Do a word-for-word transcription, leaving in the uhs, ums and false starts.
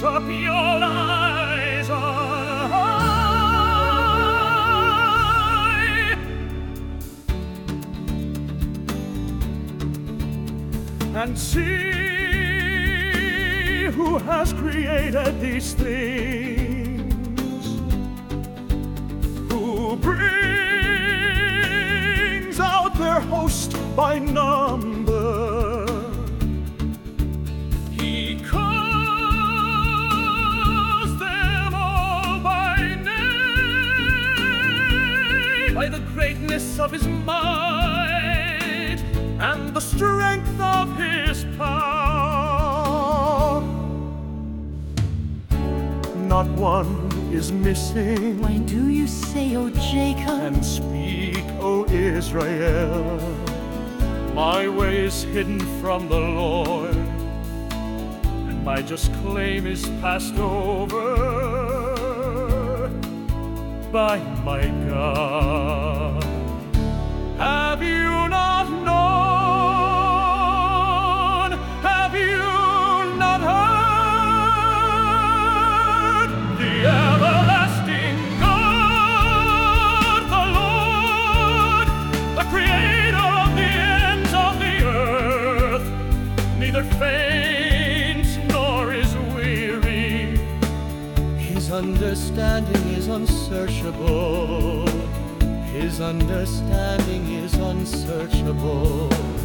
lift up your eyes on high, and see who has created these things, who brings out their host by number. He calls them all by name, by the greatness of his might and the strength of his power. Not one is missing. Why do you say, O Jacob? And speak, O Israel, my way is hidden from the Lord, and my just claim is passed over by my God. Have you not known? Have you not heard? The everlasting God, the Lord, the creator of the ends of the earth, neither faints nor is weary. His understanding is unsearchable. His understanding is unsearchable.